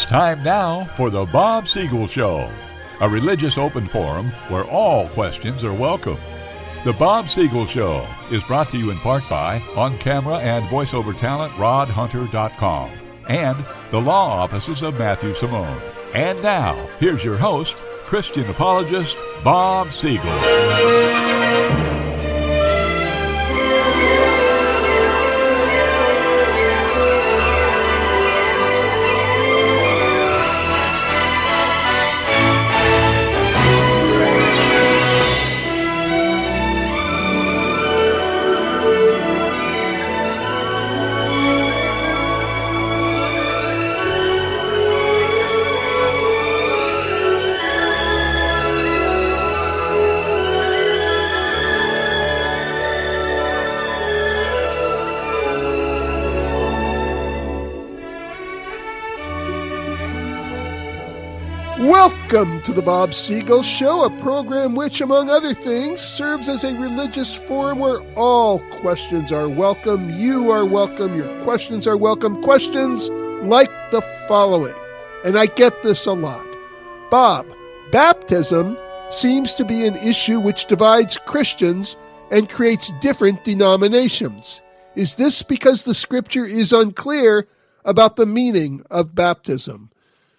time now for the Bob Siegel Show, a religious open forum where all questions are welcome. The Bob Siegel Show is brought to you in part by on-camera and voiceover talent rodhunter.com and the law offices of Matthew Simone. And now, here's your host, Christian apologist Bob Siegel. Welcome to the Bob Siegel Show, a program which, among other things, serves as a religious forum where all questions are welcome. You are welcome. Your questions are welcome. Questions like the following, and I get this a lot. Bob, baptism seems to be an issue which divides Christians and creates different denominations. Is this because the scripture is unclear about the meaning of baptism?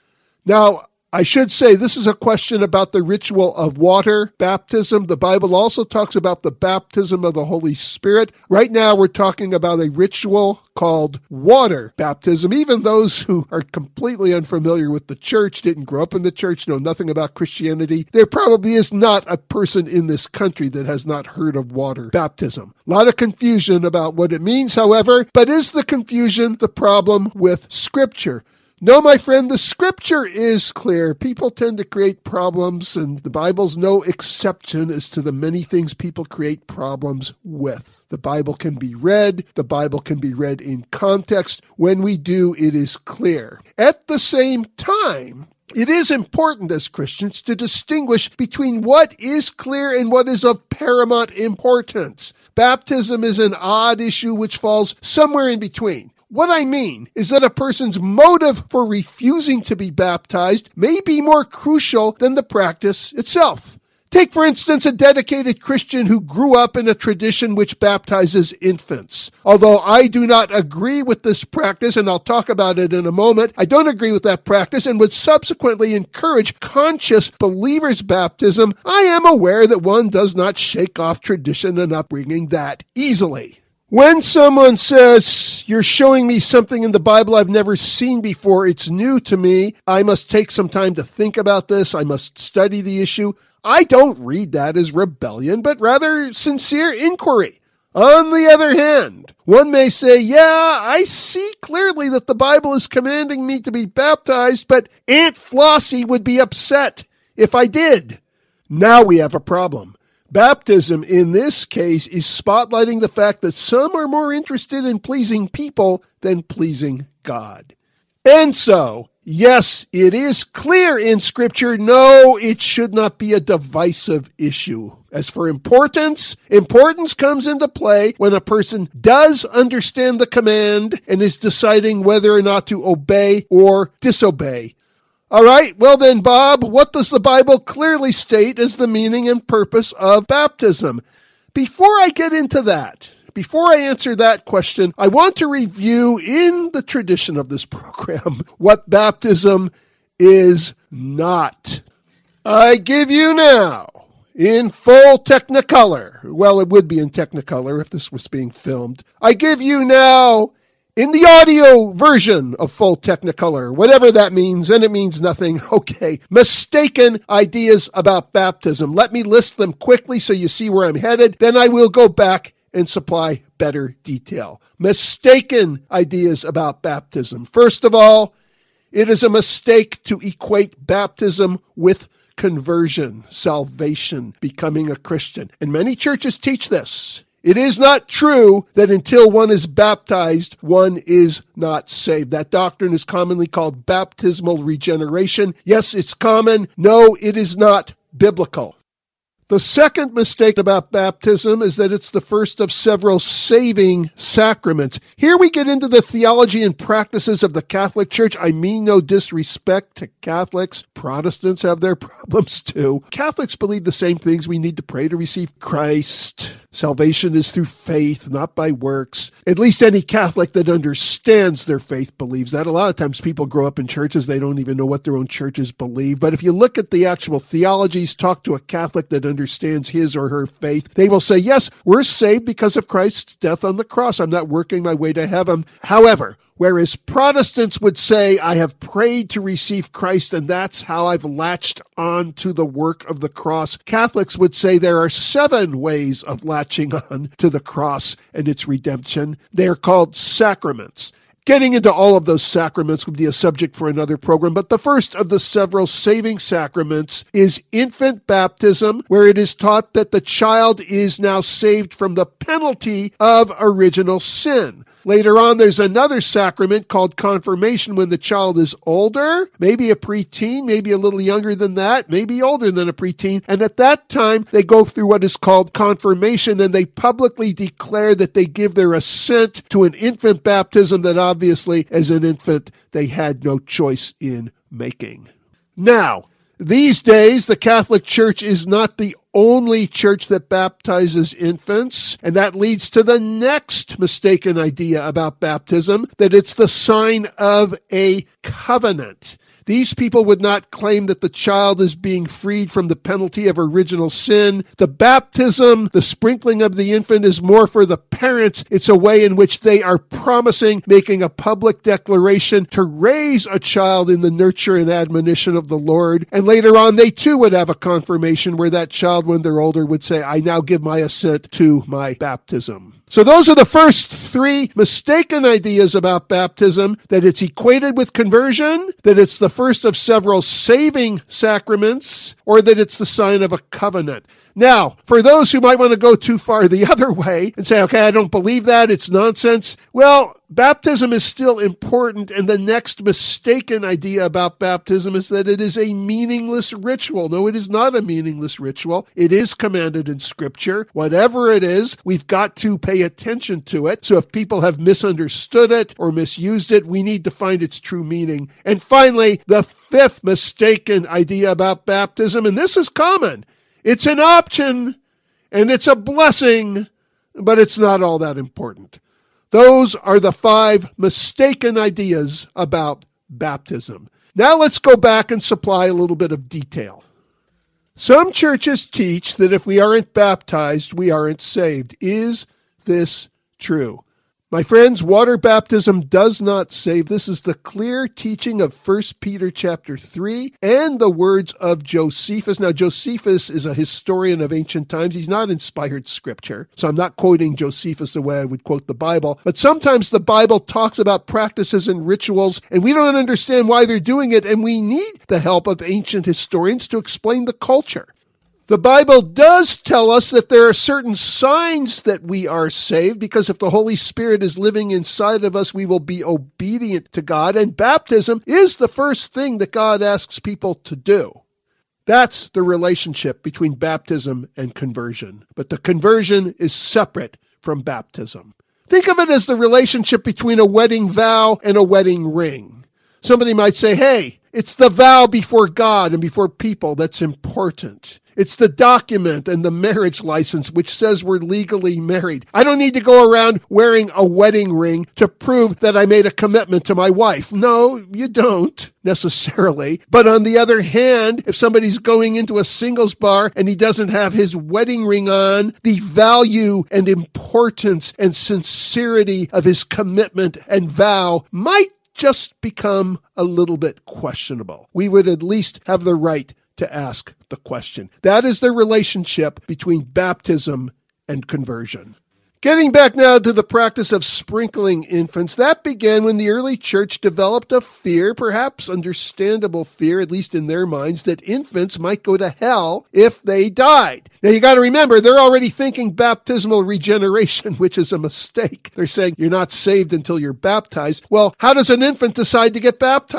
Now, I should say this is a question about the ritual of water baptism. The Bible also talks about the baptism of the Holy Spirit. Right now we're talking about a ritual called water baptism. Even those who are completely unfamiliar with the church, didn't grow up in the church, know nothing about Christianity, there probably is not a person in this country that has not heard of water baptism. A lot of confusion about what it means, however, but is the confusion the problem with Scripture? No, my friend, the scripture is clear. People tend to create problems, and the Bible's no exception as to the many things people create problems with. The Bible can be read. The Bible can be read in context. When we do, it is clear. At the same time, it is important as Christians to distinguish between what is clear and what is of paramount importance. Baptism is an odd issue which falls somewhere in between. What I mean is that a person's motive for refusing to be baptized may be more crucial than the practice itself. Take, for instance, a dedicated Christian who grew up in a tradition which baptizes infants. Although I do not agree with this practice, and I'll talk about it in a moment, I don't agree with that practice and would subsequently encourage conscious believers' baptism. I am aware that one does not shake off tradition and upbringing that easily. When someone says, you're showing me something in the Bible I've never seen before, it's new to me, I must take some time to think about this, I must study the issue, I don't read that as rebellion, but rather sincere inquiry. On the other hand, one may say, yeah, I see clearly that the Bible is commanding me to be baptized, but Aunt Flossie would be upset if I did. Now we have a problem. Baptism, in this case, is spotlighting the fact that some are more interested in pleasing people than pleasing God. And so, yes, it is clear in Scripture, no, it should not be a divisive issue. As for importance comes into play when a person does understand the command and is deciding whether or not to obey or disobey. All right, well then, Bob, what does the Bible clearly state as the meaning and purpose of baptism? Before I get into that, before I answer that question, I want to review in the tradition of this program what baptism is not. I give you now, in full Technicolor, well, it would be in Technicolor if this was being filmed, I give you now in the audio version of full Technicolor, whatever that means, and it means nothing, okay, mistaken ideas about baptism. Let me list them quickly so you see where I'm headed. Then I will go back and supply better detail. Mistaken ideas about baptism. First of all, it is a mistake to equate baptism with conversion, salvation, becoming a Christian. And many churches teach this. It is not true that until one is baptized, one is not saved. That doctrine is commonly called baptismal regeneration. Yes, it's common. No, it is not biblical. The second mistake about baptism is that it's the first of several saving sacraments. Here we get into the theology and practices of the Catholic Church. I mean no disrespect to Catholics. Protestants have their problems too. Catholics believe the same things. We need to pray to receive Christ. Salvation is through faith, not by works. At least any Catholic that understands their faith believes that. A lot of times people grow up in churches, they don't even know what their own churches believe. But if you look at the actual theologies, talk to a Catholic that understands his or her faith, they will say, yes, we're saved because of Christ's death on the cross. I'm not working my way to heaven. However, whereas Protestants would say, I have prayed to receive Christ, and that's how I've latched on to the work of the cross, Catholics would say there are 7 ways of latching on to the cross and its redemption. They are called sacraments. Getting into all of those sacraments would be a subject for another program, but the first of the several saving sacraments is infant baptism, where it is taught that the child is now saved from the penalty of original sin. Later on, there's another sacrament called confirmation when the child is older, maybe a preteen, maybe a little younger than that, maybe older than a preteen. And at that time, they go through what is called confirmation, and they publicly declare that they give their assent to an infant baptism that obviously, as an infant, they had no choice in making. Now, these days, the Catholic Church is not the only church that baptizes infants, and that leads to the next mistaken idea about baptism, that it's the sign of a covenant. These people would not claim that the child is being freed from the penalty of original sin. The baptism, the sprinkling of the infant, is more for the parents. It's a way in which they are promising, making a public declaration to raise a child in the nurture and admonition of the Lord. And later on, they too would have a confirmation where that child, when they're older, would say, I now give my assent to my baptism. So those are the first 3 mistaken ideas about baptism, that it's equated with conversion, that it's the first of several saving sacraments, or that it's the sign of a covenant. Now, for those who might want to go too far the other way and say, okay, I don't believe that, it's nonsense. Well, baptism is still important, and the next mistaken idea about baptism is that it is a meaningless ritual. No, it is not a meaningless ritual. It is commanded in Scripture. Whatever it is, we've got to pay attention to it. So if people have misunderstood it or misused it, we need to find its true meaning. And finally, the 5th mistaken idea about baptism, and this is common. It's an option, and it's a blessing, but it's not all that important. Those are the 5 mistaken ideas about baptism. Now let's go back and supply a little bit of detail. Some churches teach that if we aren't baptized, we aren't saved. Is this true? My friends, water baptism does not save. This is the clear teaching of 1 Peter chapter 3 and the words of Josephus. Now, Josephus is a historian of ancient times. He's not inspired Scripture, so I'm not quoting Josephus the way I would quote the Bible. But sometimes the Bible talks about practices and rituals, and we don't understand why they're doing it, and we need the help of ancient historians to explain the culture. The Bible does tell us that there are certain signs that we are saved, because if the Holy Spirit is living inside of us, we will be obedient to God, and baptism is the first thing that God asks people to do. That's the relationship between baptism and conversion. But the conversion is separate from baptism. Think of it as the relationship between a wedding vow and a wedding ring. Somebody might say, hey, it's the vow before God and before people that's important. It's the document and the marriage license which says we're legally married. I don't need to go around wearing a wedding ring to prove that I made a commitment to my wife. No, you don't necessarily. But on the other hand, if somebody's going into a singles bar and he doesn't have his wedding ring on, the value and importance and sincerity of his commitment and vow might just become a little bit questionable. We would at least have the right to ask the question. That is the relationship between baptism and conversion. Getting back now to the practice of sprinkling infants, that began when the early church developed a fear, perhaps understandable fear, at least in their minds, that infants might go to hell if they died. Now you got to remember, they're already thinking baptismal regeneration, which is a mistake. They're saying you're not saved until you're baptized. Well, how does an infant decide to get baptized?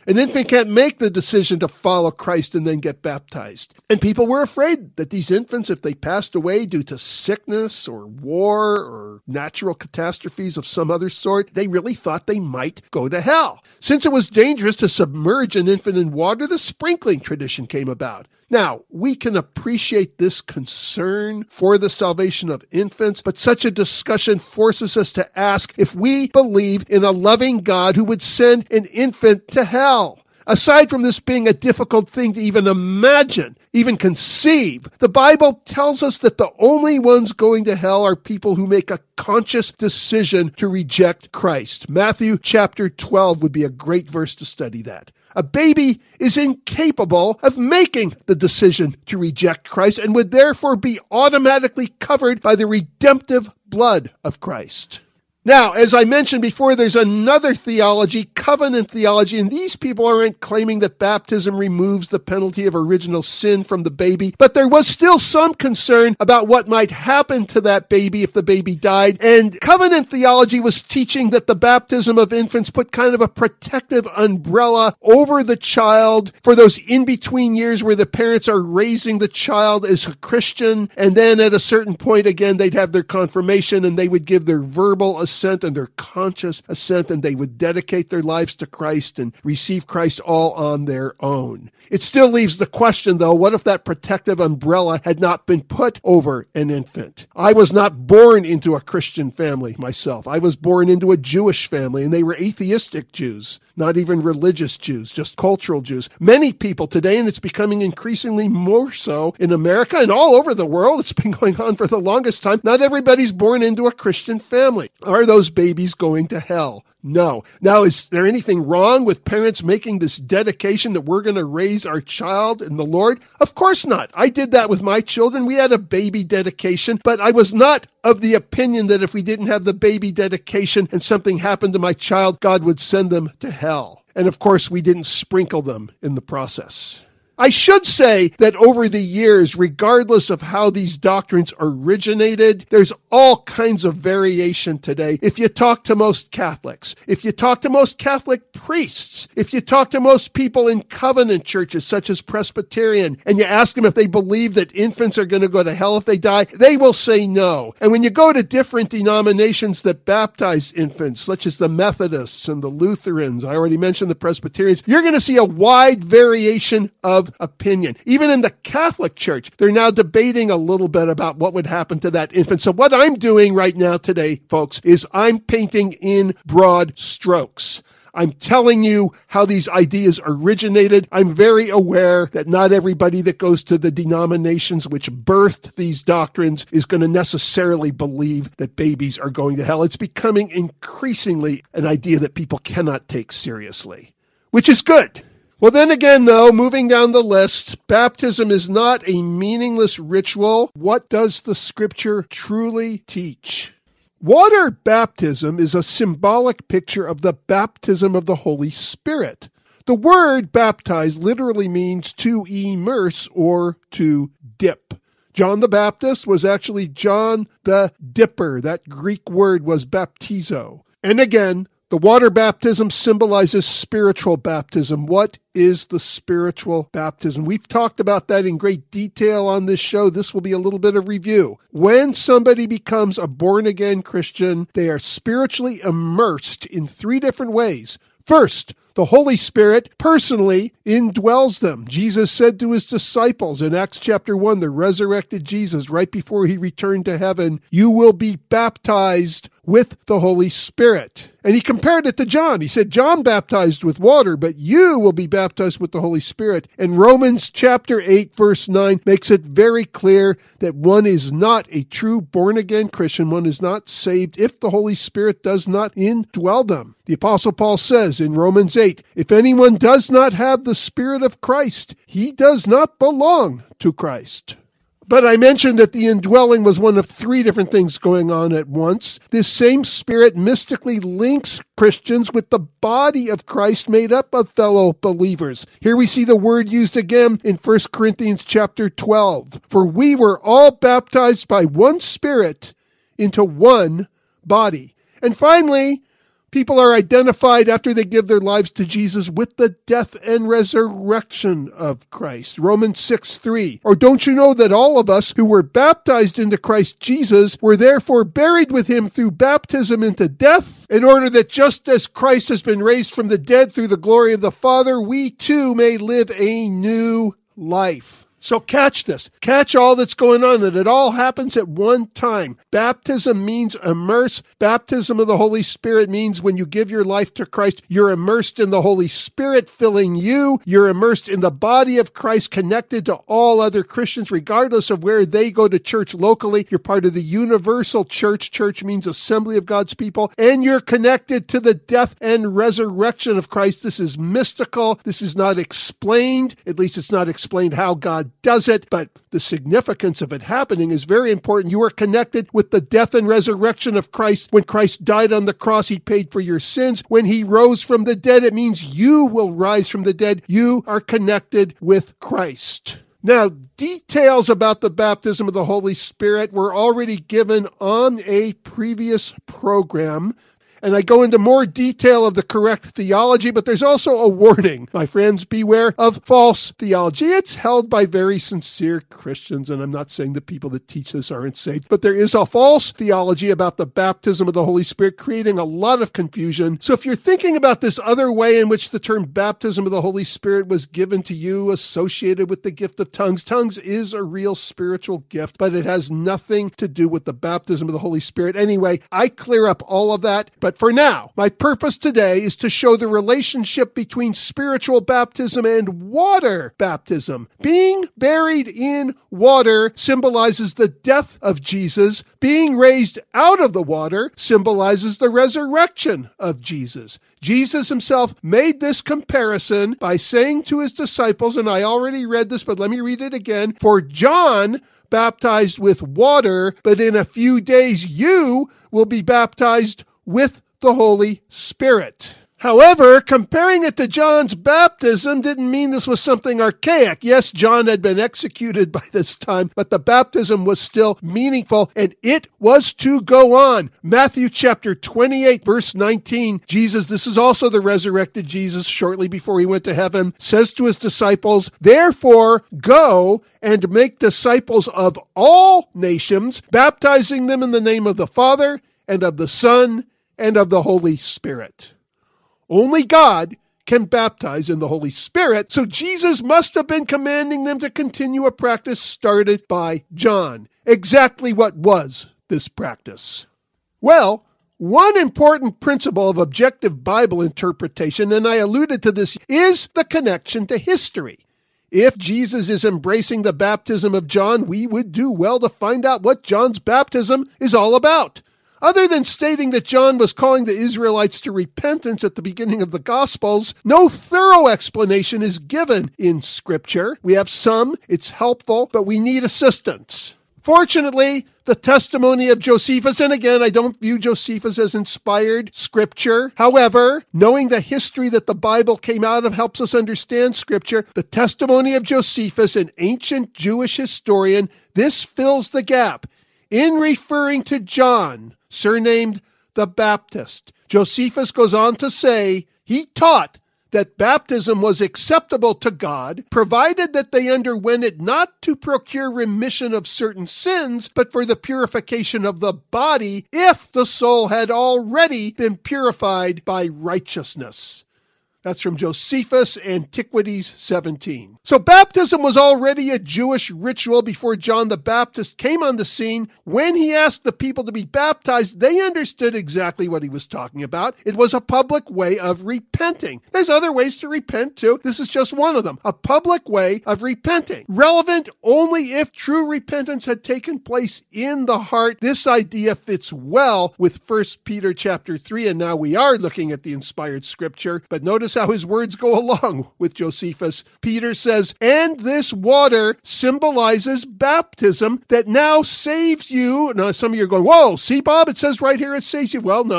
An infant can't make the decision to follow Christ and then get baptized. And people were afraid that these infants, if they passed away due to sickness or war or natural catastrophes of some other sort, they really thought they might go to hell. Since it was dangerous to submerge an infant in water, the sprinkling tradition came about. Now, we can appreciate this concern for the salvation of infants, but such a discussion forces us to ask if we believe in a loving God who would send an infant to hell. Aside from this being a difficult thing to even imagine, even conceive, the Bible tells us that the only ones going to hell are people who make a conscious decision to reject Christ. Matthew chapter 12 would be a great verse to study that. A baby is incapable of making the decision to reject Christ and would therefore be automatically covered by the redemptive blood of Christ. Now, as I mentioned before, there's another theology, covenant theology, and these people aren't claiming that baptism removes the penalty of original sin from the baby, but there was still some concern about what might happen to that baby if the baby died, and covenant theology was teaching that the baptism of infants put kind of a protective umbrella over the child for those in-between years where the parents are raising the child as a Christian, and then at a certain point, again, they'd have their confirmation and they would give their verbal assent and their conscious assent, and they would dedicate their lives to Christ and receive Christ all on their own. It still leaves the question, though, what if that protective umbrella had not been put over an infant? I was not born into a Christian family myself. I was born into a Jewish family, and they were atheistic Jews. Not even religious Jews, just cultural Jews. Many people today, and it's becoming increasingly more so in America and all over the world, it's been going on for the longest time, not everybody's born into a Christian family. Are those babies going to hell? No. Now, is there anything wrong with parents making this dedication that we're going to raise our child in the Lord? Of course not. I did that with my children. We had a baby dedication, but I was not of the opinion that if we didn't have the baby dedication and something happened to my child, God would send them to hell. And of course, we didn't sprinkle them in the process. I should say that over the years, regardless of how these doctrines originated, there's all kinds of variation today. If you talk to most Catholics, if you talk to most Catholic priests, if you talk to most people in covenant churches such as Presbyterian, and you ask them if they believe that infants are going to go to hell if they die, they will say no. And when you go to different denominations that baptize infants, such as the Methodists and the Lutherans, I already mentioned the Presbyterians, you're going to see a wide variation of opinion. Even in the Catholic Church, they're now debating a little bit about what would happen to that infant. So what I'm doing right now today, folks, is I'm painting in broad strokes. I'm telling you how these ideas originated. I'm very aware that not everybody that goes to the denominations which birthed these doctrines is going to necessarily believe that babies are going to hell. It's becoming increasingly an idea that people cannot take seriously, which is good. Well, then again, though, moving down the list, baptism is not a meaningless ritual. What does the Scripture truly teach? Water baptism is a symbolic picture of the baptism of the Holy Spirit. The word baptize literally means to immerse or to dip. John the Baptist was actually John the Dipper. That Greek word was baptizo. And again, the water baptism symbolizes spiritual baptism. What is the spiritual baptism? We've talked about that in great detail on this show. This will be a little bit of review. When somebody becomes a born-again Christian, they are spiritually immersed in three different ways. First, the Holy Spirit personally indwells them. Jesus said to his disciples in Acts chapter 1, the resurrected Jesus, right before he returned to heaven, you will be baptized with the Holy Spirit. And he compared it to John. He said, John baptized with water, but you will be baptized with the Holy Spirit. And Romans chapter 8, verse 9 makes it very clear that one is not a true born-again Christian. One is not saved if the Holy Spirit does not indwell them. The Apostle Paul says in Romans 8, if anyone does not have the Spirit of Christ, he does not belong to Christ. But I mentioned that the indwelling was one of three different things going on at once. This same Spirit mystically links Christians with the body of Christ made up of fellow believers. Here we see the word used again in 1 Corinthians chapter 12. For we were all baptized by one Spirit into one body. And finally, People are identified after they give their lives to Jesus with the death and resurrection of Christ. Romans 6:3. Or don't you know that all of us who were baptized into Christ Jesus were therefore buried with him through baptism into death, in order that just as Christ has been raised from the dead through the glory of the Father, we too may live a new life. So catch this. Catch all that's going on, and it all happens at one time. Baptism means immerse. Baptism of the Holy Spirit means when you give your life to Christ, you're immersed in the Holy Spirit filling you. You're immersed in the body of Christ, connected to all other Christians, regardless of where they go to church locally. You're part of the universal church. Church means assembly of God's people, and you're connected to the death and resurrection of Christ. This is mystical. This is not explained. At least it's not explained how God does it, but the significance of it happening is very important. You are connected with the death and resurrection of Christ. When Christ died on the cross, he paid for your sins. When he rose from the dead, it means you will rise from the dead. You are connected with Christ. Now, details about the baptism of the Holy Spirit were already given on a previous program, and I go into more detail of the correct theology, but there's also a warning. My friends, beware of false theology. It's held by very sincere Christians, and I'm not saying the people that teach this aren't saved, but there is a false theology about the baptism of the Holy Spirit, creating a lot of confusion. So if you're thinking about this other way in which the term baptism of the Holy Spirit was given to you, associated with the gift of tongues, tongues is a real spiritual gift, but it has nothing to do with the baptism of the Holy Spirit. Anyway, I clear up all of that, but for now, my purpose today is to show the relationship between spiritual baptism and water baptism. Being buried in water symbolizes the death of Jesus. Being raised out of the water symbolizes the resurrection of Jesus. Jesus himself made this comparison by saying to his disciples, and I already read this, but let me read it again, "For John baptized with water, but in a few days you will be baptized with the Holy Spirit." However, comparing it to John's baptism didn't mean this was something archaic. Yes, John had been executed by this time, but the baptism was still meaningful, and it was to go on. Matthew chapter 28, verse 19, Jesus, this is also the resurrected Jesus, shortly before he went to heaven, says to his disciples, "Therefore, go and make disciples of all nations, baptizing them in the name of the Father and of the Son and of the Holy Spirit." Only God can baptize in the Holy Spirit, so Jesus must have been commanding them to continue a practice started by John. Exactly what was this practice? Well, one important principle of objective Bible interpretation, and I alluded to this, is the connection to history. If Jesus is embracing the baptism of John, we would do well to find out what John's baptism is all about. Other than stating that John was calling the Israelites to repentance at the beginning of the Gospels, no thorough explanation is given in Scripture. We have some, it's helpful, but we need assistance. Fortunately, the testimony of Josephus, and again, I don't view Josephus as inspired Scripture. However, knowing the history that the Bible came out of helps us understand Scripture. The testimony of Josephus, an ancient Jewish historian, this fills the gap. In referring to John, surnamed the Baptist, Josephus goes on to say, he taught that baptism was acceptable to God, provided that they underwent it not to procure remission of certain sins, but for the purification of the body, if the soul had already been purified by righteousness. That's from Josephus, Antiquities 17. So baptism was already a Jewish ritual before John the Baptist came on the scene. When he asked the people to be baptized, they understood exactly what he was talking about. It was a public way of repenting. There's other ways to repent too. This is just one of them. A public way of repenting. Relevant only if true repentance had taken place in the heart. This idea fits well with 1 Peter chapter 3, and now we are looking at the inspired Scripture. But notice how his words go along with Josephus. Peter says, "And this water symbolizes baptism that now saves you." Now, some of you are going, "Whoa, see, Bob, it says right here it saves you." Well, no.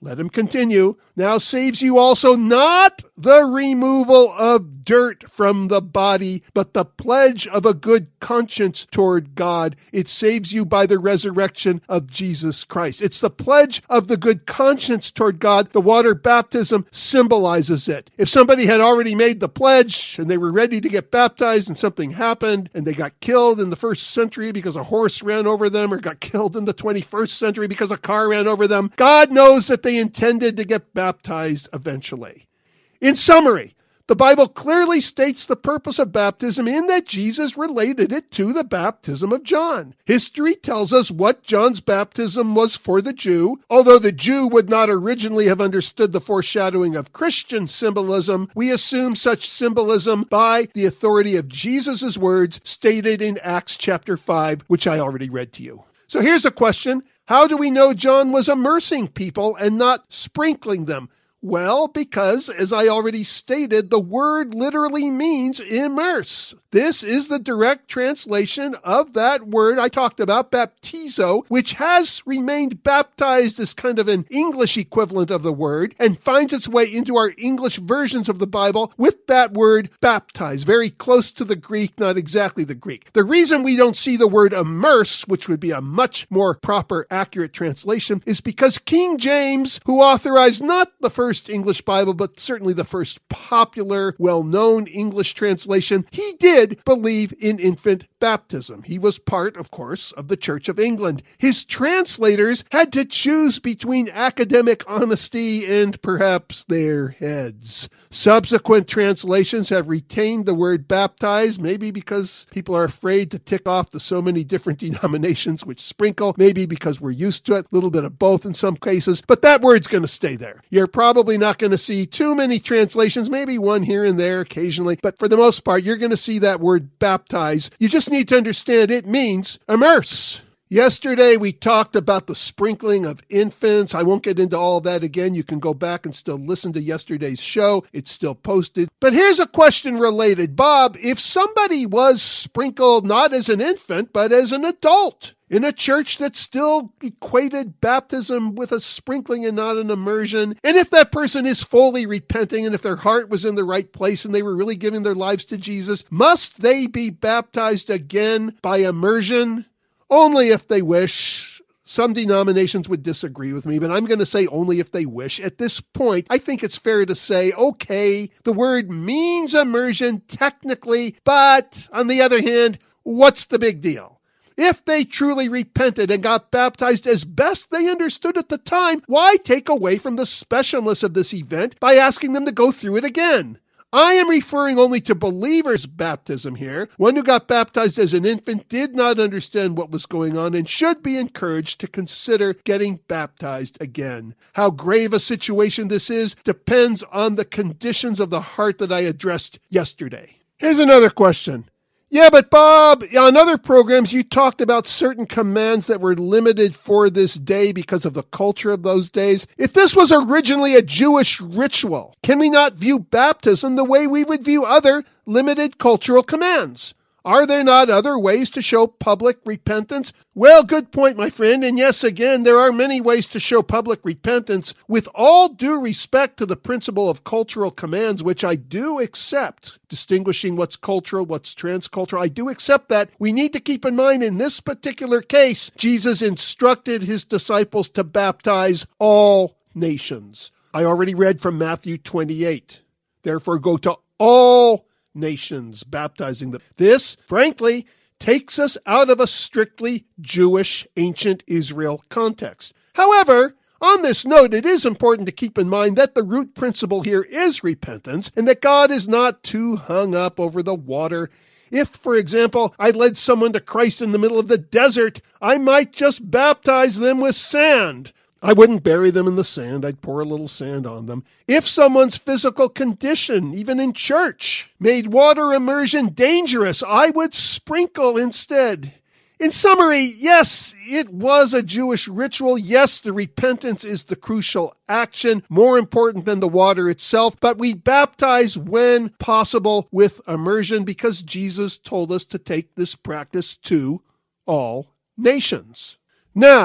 let him continue, now saves you also not the removal of dirt from the body, but the pledge of a good conscience toward God. It saves you by the resurrection of Jesus Christ. It's the pledge of the good conscience toward God. The water baptism symbolizes it. If somebody had already made the pledge and they were ready to get baptized and something happened and they got killed in the first century because a horse ran over them, or got killed in the 21st century because a car ran over them, God knows that they intended to get baptized eventually. In summary, the Bible clearly states the purpose of baptism in that Jesus related it to the baptism of John. History tells us what John's baptism was for the Jew. Although the Jew would not originally have understood the foreshadowing of Christian symbolism, we assume such symbolism by the authority of Jesus' words stated in Acts chapter 5, which I already read to you. So here's a question. How do we know John was immersing people and not sprinkling them? Well, because, as I already stated, the word literally means immerse. This is the direct translation of that word I talked about, baptizo, which has remained baptized as kind of an English equivalent of the word and finds its way into our English versions of the Bible with that word baptize, very close to the Greek, not exactly the Greek. The reason we don't see the word immerse, which would be a much more proper, accurate translation, is because King James, who authorized not the first English Bible, but certainly the first popular, well-known English translation, he did believe in infant baptism. He was part, of course, of the Church of England. His translators had to choose between academic honesty and perhaps their heads. Subsequent translations have retained the word baptize, maybe because people are afraid to tick off the so many different denominations which sprinkle, maybe because we're used to it, a little bit of both in some cases, but that word's going to stay there. You're probably not going to see too many translations, maybe one here and there occasionally, but for the most part, you're going to see that word baptize. You just need to understand it means immerse. Yesterday, we talked about the sprinkling of infants. I won't get into all of that again. You can go back and still listen to yesterday's show. It's still posted. But here's a question related. Bob, if somebody was sprinkled not as an infant, but as an adult, in a church that still equated baptism with a sprinkling and not an immersion, and if that person is fully repenting, and if their heart was in the right place and they were really giving their lives to Jesus, must they be baptized again by immersion? Only if they wish. Some denominations would disagree with me, but I'm going to say only if they wish. At this point, I think it's fair to say, okay, the word means immersion technically, but on the other hand, what's the big deal? If they truly repented and got baptized as best they understood at the time, why take away from the specialness of this event by asking them to go through it again? I am referring only to believers' baptism here. One who got baptized as an infant did not understand what was going on and should be encouraged to consider getting baptized again. How grave a situation this is depends on the conditions of the heart that I addressed yesterday. Here's another question. Yeah, but Bob, on other programs, you talked about certain commands that were limited for this day because of the culture of those days. If this was originally a Jewish ritual, can we not view baptism the way we would view other limited cultural commands? Are there not other ways to show public repentance? Well, good point, my friend. And yes, again, there are many ways to show public repentance with all due respect to the principle of cultural commands, which I do accept. Distinguishing what's cultural, what's transcultural, I do accept that. We need to keep in mind in this particular case, Jesus instructed his disciples to baptize all nations. I already read from Matthew 28. Therefore, go to all nations, baptizing them. This, frankly, takes us out of a strictly Jewish ancient Israel context. However, on this note, it is important to keep in mind that the root principle here is repentance and that God is not too hung up over the water. If, for example, I led someone to Christ in the middle of the desert, I might just baptize them with sand. I wouldn't bury them in the sand. I'd pour a little sand on them. If someone's physical condition, even in church, made water immersion dangerous, I would sprinkle instead. In summary, yes, it was a Jewish ritual. Yes, the repentance is the crucial action, more important than the water itself. But we baptize when possible with immersion because Jesus told us to take this practice to all nations. Now,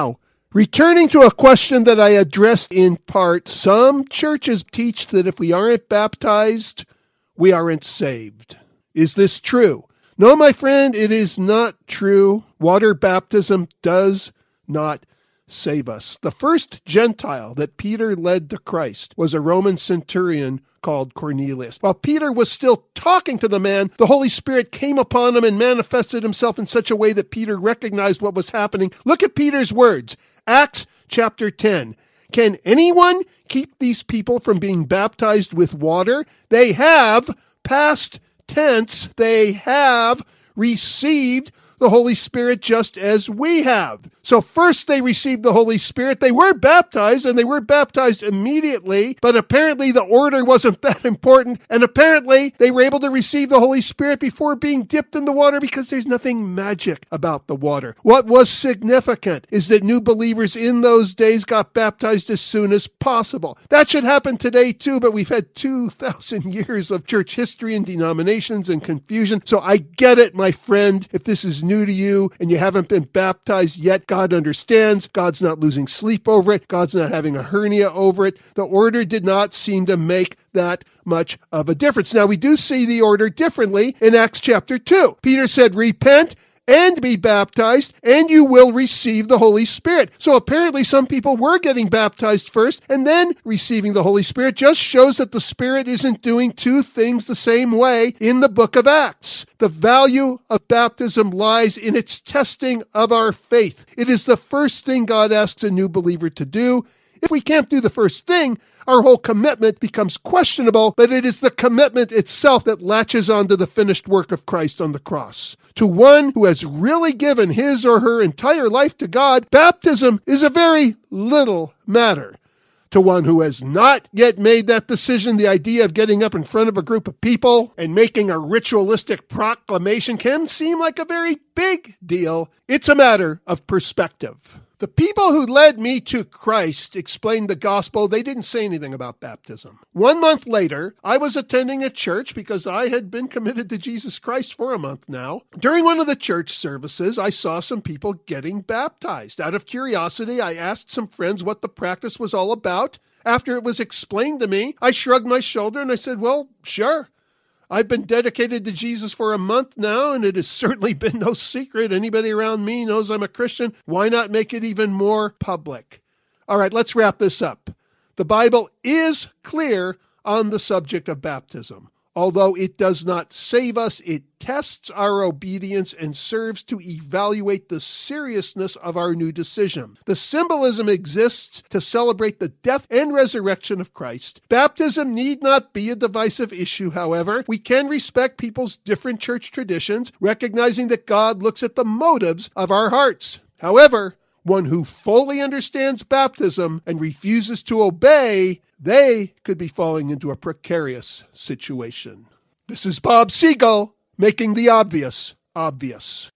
Returning to a question that I addressed in part, some churches teach that if we aren't baptized, we aren't saved. Is this true? No, my friend, it is not true. Water baptism does not save us. The first Gentile that Peter led to Christ was a Roman centurion called Cornelius. While Peter was still talking to the man, the Holy Spirit came upon him and manifested himself in such a way that Peter recognized what was happening. Look at Peter's words. Acts chapter 10. Can anyone keep these people from being baptized with water? They have, past tense, they have received the Holy Spirit just as we have. So first they received the Holy Spirit. They were baptized, and they were baptized immediately, but apparently the order wasn't that important, and apparently they were able to receive the Holy Spirit before being dipped in the water because there's nothing magic about the water. What was significant is that new believers in those days got baptized as soon as possible. That should happen today too, but we've had 2,000 years of church history and denominations and confusion. So I get it, my friend. If this is new to you and you haven't been baptized yet, God understands. God's not losing sleep over it. God's not having a hernia over it. The order did not seem to make that much of a difference. Now, we do see the order differently in Acts chapter 2. Peter said, repent and be baptized, and you will receive the Holy Spirit. So apparently some people were getting baptized first and then receiving the Holy Spirit. Just shows that the Spirit isn't doing two things the same way in the book of Acts. The value of baptism lies in its testing of our faith. It is the first thing God asks a new believer to do. If we can't do the first thing, our whole commitment becomes questionable, but it is the commitment itself that latches onto the finished work of Christ on the cross. To one who has really given his or her entire life to God, baptism is a very little matter. To one who has not yet made that decision, the idea of getting up in front of a group of people and making a ritualistic proclamation can seem like a very big deal. It's a matter of perspective. The people who led me to Christ explained the gospel. They didn't say anything about baptism. 1 month later, I was attending a church because I had been committed to Jesus Christ for a month now. During one of the church services, I saw some people getting baptized. Out of curiosity, I asked some friends what the practice was all about. After it was explained to me, I shrugged my shoulder and I said, well, sure. I've been dedicated to Jesus for a month now, and it has certainly been no secret. Anybody around me knows I'm a Christian. Why not make it even more public? All right, let's wrap this up. The Bible is clear on the subject of baptism. Although it does not save us, it tests our obedience and serves to evaluate the seriousness of our new decision. The symbolism exists to celebrate the death and resurrection of Christ. Baptism need not be a divisive issue, however. We can respect people's different church traditions, recognizing that God looks at the motives of our hearts. However, one who fully understands baptism and refuses to obey, they could be falling into a precarious situation. This is Bob Siegel, making the obvious obvious.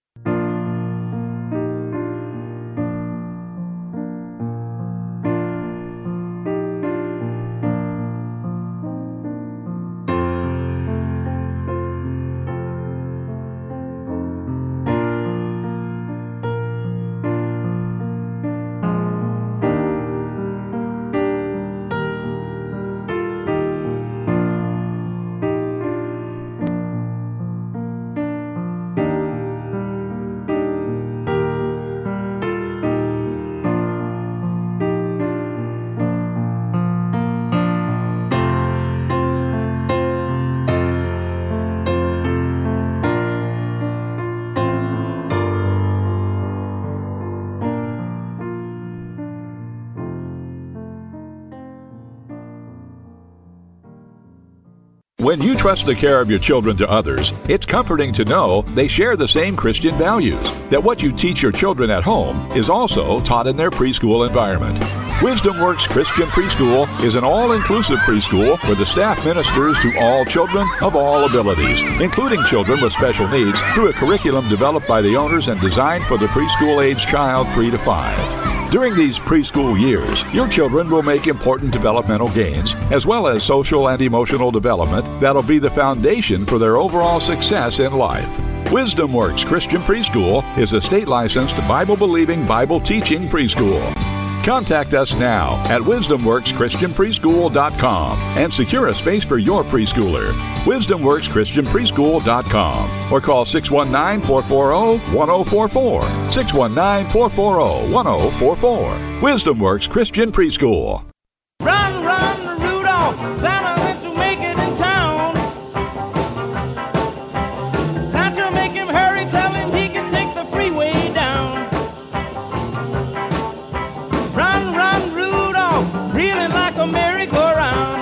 When you trust the care of your children to others, it's comforting to know they share the same Christian values, that what you teach your children at home is also taught in their preschool environment. Wisdom Works Christian Preschool is an all-inclusive preschool where the staff ministers to all children of all abilities, including children with special needs, through a curriculum developed by the owners and designed for the preschool-age child 3 to 5. During these preschool years, your children will make important developmental gains, as well as social and emotional development that'll be the foundation for their overall success in life. Wisdom Works Christian Preschool is a state-licensed, Bible-believing, Bible-teaching preschool. Contact us now at WisdomWorksChristianPreschool.com and secure a space for your preschooler. WisdomWorksChristianPreschool.com or call 619-440-1044. 619-440-1044. Wisdom Works Christian Preschool. Run, run, Rudolph! Santa thinks we'll make it in town. Santa, make him hurry, tell him he can take the freeway down. Run, run, Rudolph, reeling like a merry-go-round.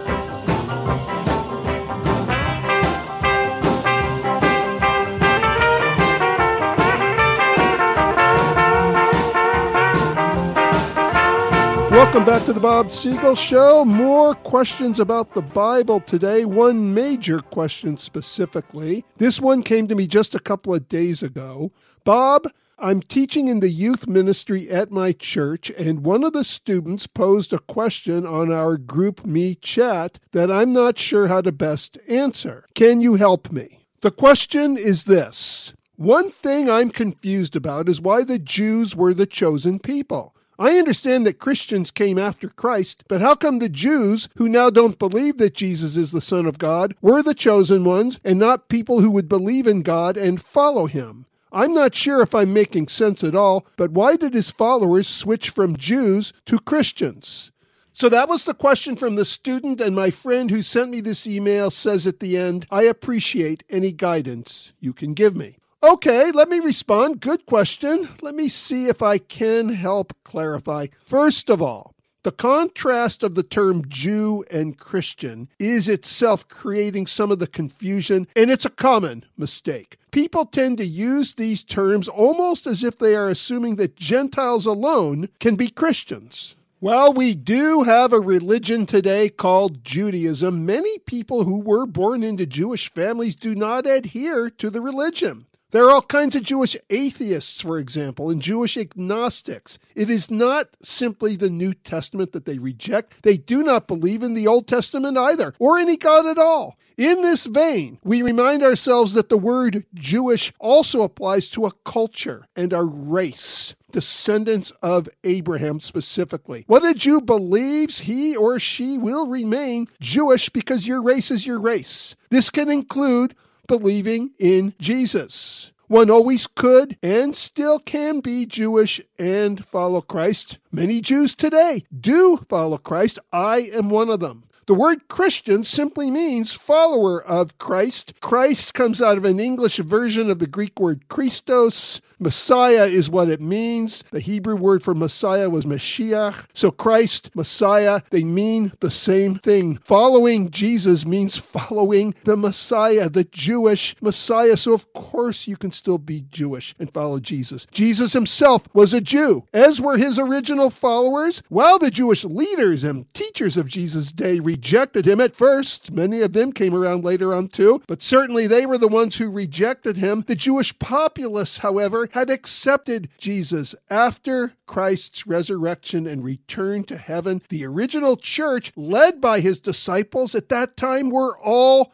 Welcome back to the Bob Siegel Show. More questions about the Bible today. One major question specifically. This one came to me just a couple of days ago. Bob, I'm teaching in the youth ministry at my church, and one of the students posed a question on our Group Me chat that I'm not sure how to best answer. Can you help me? The question is this. One thing I'm confused about is why the Jews were the chosen people. I understand that Christians came after Christ, but how come the Jews, who now don't believe that Jesus is the Son of God, were the chosen ones and not people who would believe in God and follow him? I'm not sure if I'm making sense at all, but why did his followers switch from Jews to Christians? So that was the question from the student, and my friend who sent me this email says at the end, I appreciate any guidance you can give me. Okay, let me respond. Good question. Let me see if I can help clarify. First of all, the contrast of the term Jew and Christian is itself creating some of the confusion, and it's a common mistake. People tend to use these terms almost as if they are assuming that Gentiles alone can be Christians. While we do have a religion today called Judaism, many people who were born into Jewish families do not adhere to the religion. There are all kinds of Jewish atheists, for example, and Jewish agnostics. It is not simply the New Testament that they reject. They do not believe in the Old Testament either, or any God at all. In this vein, we remind ourselves that the word Jewish also applies to a culture and a race, descendants of Abraham specifically. What a Jew believes, he or she will remain Jewish because your race is your race. This can include believing in Jesus. One always could and still can be Jewish and follow Christ. Many Jews today do follow Christ. I am one of them. The word Christian simply means follower of Christ. Christ comes out of an English version of the Greek word Christos. Messiah is what it means. The Hebrew word for Messiah was Mashiach. So Christ, Messiah, they mean the same thing. Following Jesus means following the Messiah, the Jewish Messiah. So of course you can still be Jewish and follow Jesus. Jesus himself was a Jew, as were his original followers. While the Jewish leaders and teachers of Jesus' day rejected him at first, many of them came around later on too, but certainly they were the ones who rejected him. The Jewish populace, however, had accepted Jesus after Christ's resurrection and return to heaven. The original church, led by his disciples at that time, were all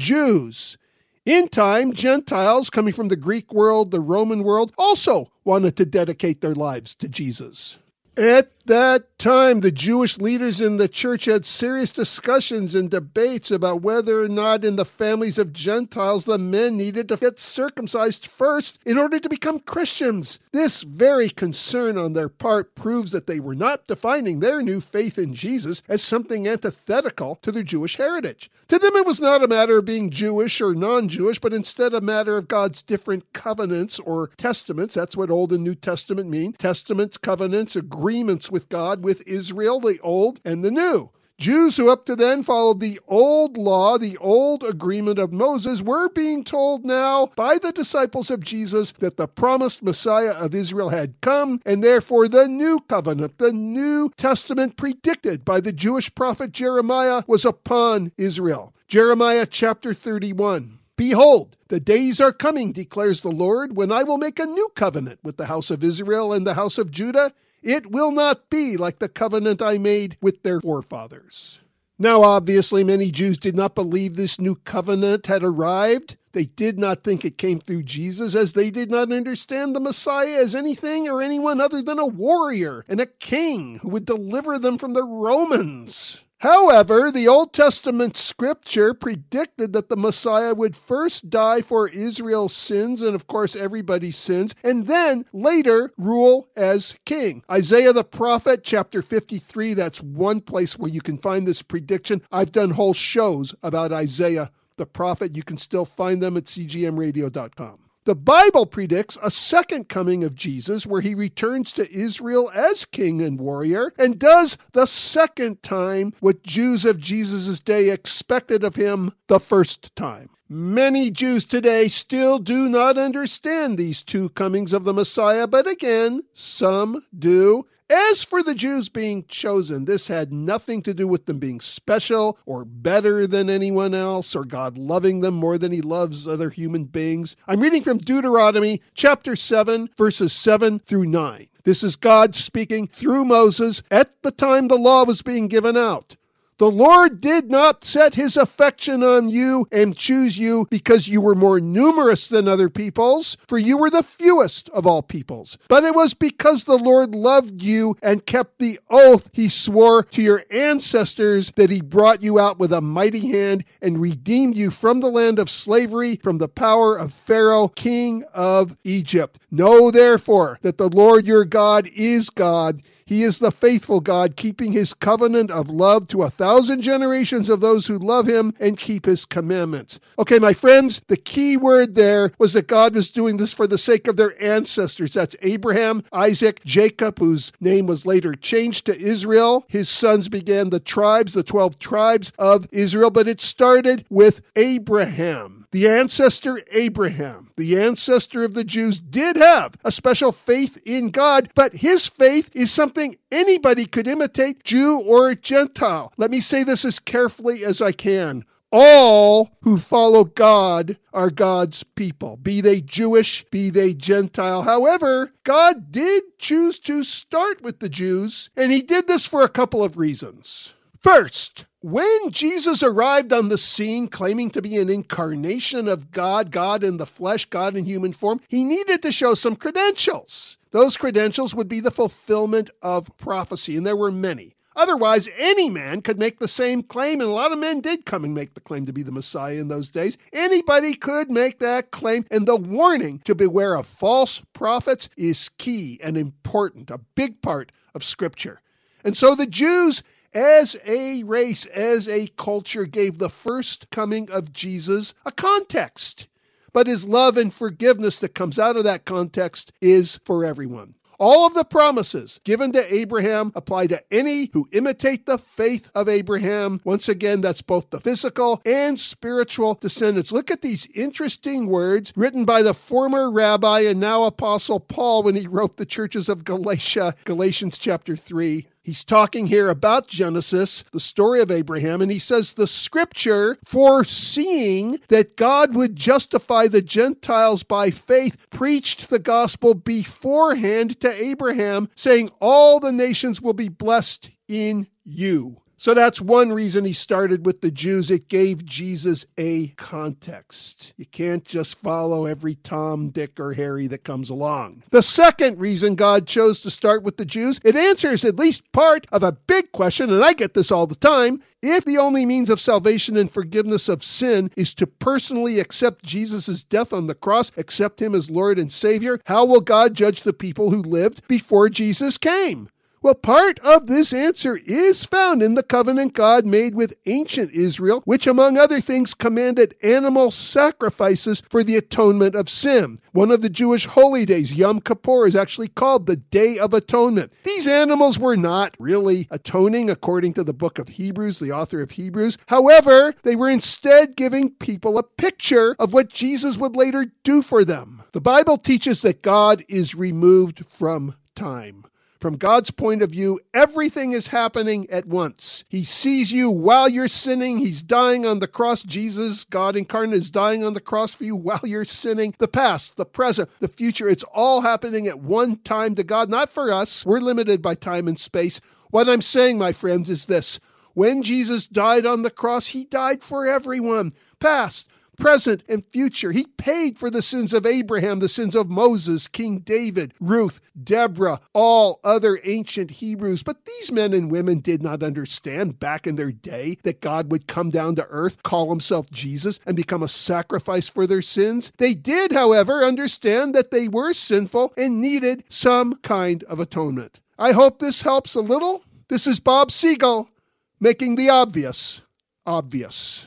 Jews. In time, Gentiles coming from the Greek world, the Roman world, also wanted to dedicate their lives to Jesus. At that time, the Jewish leaders in the church had serious discussions and debates about whether or not in the families of Gentiles the men needed to get circumcised first in order to become Christians. This very concern on their part proves that they were not defining their new faith in Jesus as something antithetical to their Jewish heritage. To them, it was not a matter of being Jewish or non-Jewish, but instead a matter of God's different covenants or testaments. That's what Old and New Testament mean. Testaments, covenants, agreements with God, with Israel, the Old and the New. Jews who up to then followed the old law, the old agreement of Moses, were being told now by the disciples of Jesus that the promised Messiah of Israel had come, and therefore the new covenant, the New Testament predicted by the Jewish prophet Jeremiah, was upon Israel. Jeremiah chapter 31. Behold, the days are coming, declares the Lord, when I will make a new covenant with the house of Israel and the house of Judah. It will not be like the covenant I made with their forefathers. Now, obviously, many Jews did not believe this new covenant had arrived. They did not think it came through Jesus, as they did not understand the Messiah as anything or anyone other than a warrior and a king who would deliver them from the Romans. However, the Old Testament scripture predicted that the Messiah would first die for Israel's sins, and of course everybody's sins, and then later rule as king. Isaiah the prophet, chapter 53, that's one place where you can find this prediction. I've done whole shows about Isaiah the prophet. You can still find them at cgmradio.com. The Bible predicts a second coming of Jesus where he returns to Israel as king and warrior and does the second time what Jews of Jesus' day expected of him the first time. Many Jews today still do not understand these two comings of the Messiah, but again, some do. As for the Jews being chosen, this had nothing to do with them being special or better than anyone else or God loving them more than he loves other human beings. I'm reading from Deuteronomy chapter 7, verses 7 through 9. This is God speaking through Moses at the time the law was being given out. The Lord did not set his affection on you and choose you because you were more numerous than other peoples, for you were the fewest of all peoples. But it was because the Lord loved you and kept the oath he swore to your ancestors that he brought you out with a mighty hand and redeemed you from the land of slavery, from the power of Pharaoh, king of Egypt. Know therefore that the Lord your God is God. He is the faithful God, keeping his covenant of love to 1,000 generations of those who love him and keep his commandments. Okay, my friends, the key word there was that God was doing this for the sake of their ancestors. That's Abraham, Isaac, Jacob, whose name was later changed to Israel. His sons began the 12 tribes of Israel, but it started with Abraham. The ancestor Abraham, the ancestor of the Jews, did have a special faith in God, but his faith is something anybody could imitate, Jew or Gentile. Let me say this as carefully as I can. All who follow God are God's people, be they Jewish, be they Gentile. However, God did choose to start with the Jews, and he did this for a couple of reasons. First, when Jesus arrived on the scene claiming to be an incarnation of God, God in the flesh, God in human form, he needed to show some credentials. Those credentials would be the fulfillment of prophecy, and there were many. Otherwise, any man could make the same claim, and a lot of men did come and make the claim to be the Messiah in those days. Anybody could make that claim, and the warning to beware of false prophets is key and important, a big part of Scripture. And so the Jews, as a race, as a culture, gave the first coming of Jesus a context. But his love and forgiveness that comes out of that context is for everyone. All of the promises given to Abraham apply to any who imitate the faith of Abraham. Once again, that's both the physical and spiritual descendants. Look at these interesting words written by the former rabbi and now apostle Paul when he wrote the churches of Galatia, Galatians chapter 3. He's talking here about Genesis, the story of Abraham, and he says the scripture, foreseeing that God would justify the Gentiles by faith, preached the gospel beforehand to Abraham, saying all the nations will be blessed in you. So that's one reason he started with the Jews. It gave Jesus a context. You can't just follow every Tom, Dick, or Harry that comes along. The second reason God chose to start with the Jews, it answers at least part of a big question, and I get this all the time. If the only means of salvation and forgiveness of sin is to personally accept Jesus' death on the cross, accept him as Lord and Savior, how will God judge the people who lived before Jesus came? Well, part of this answer is found in the covenant God made with ancient Israel, which, among other things, commanded animal sacrifices for the atonement of sin. One of the Jewish holy days, Yom Kippur, is actually called the Day of Atonement. These animals were not really atoning, according to the book of Hebrews, the author of Hebrews. However, they were instead giving people a picture of what Jesus would later do for them. The Bible teaches that God is removed from time. From God's point of view, everything is happening at once. He sees you while you're sinning. He's dying on the cross. Jesus, God incarnate, is dying on the cross for you while you're sinning. The past, the present, the future, it's all happening at one time to God, not for us. We're limited by time and space. What I'm saying, my friends, is this. When Jesus died on the cross, he died for everyone. Past, present, and future. He paid for the sins of Abraham, the sins of Moses, King David, Ruth, Deborah, all other ancient Hebrews. But these men and women did not understand back in their day that God would come down to earth, call himself Jesus, and become a sacrifice for their sins. They did, however, understand that they were sinful and needed some kind of atonement. I hope this helps a little. This is Bob Siegel, making the obvious obvious.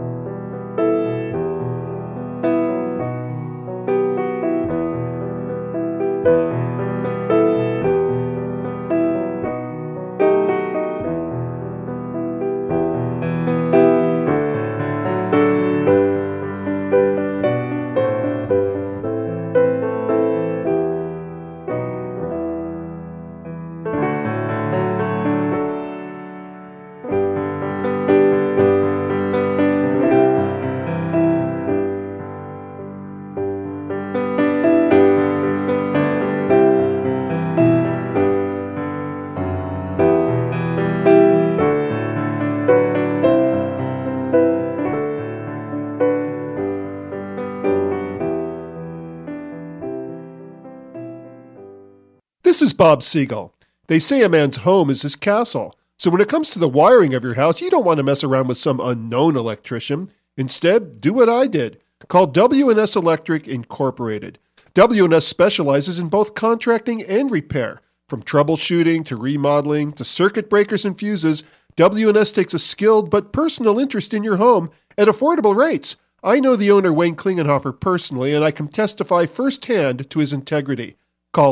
This is Bob Siegel. They say a man's home is his castle. So when it comes to the wiring of your house, you don't want to mess around with some unknown electrician. Instead, do what I did. Call W&S Electric Incorporated. W&S specializes in both contracting and repair. From troubleshooting to remodeling to circuit breakers and fuses, W&S takes a skilled but personal interest in your home at affordable rates. I know the owner, Wayne Klingenhofer, personally, and I can testify firsthand to his integrity. Call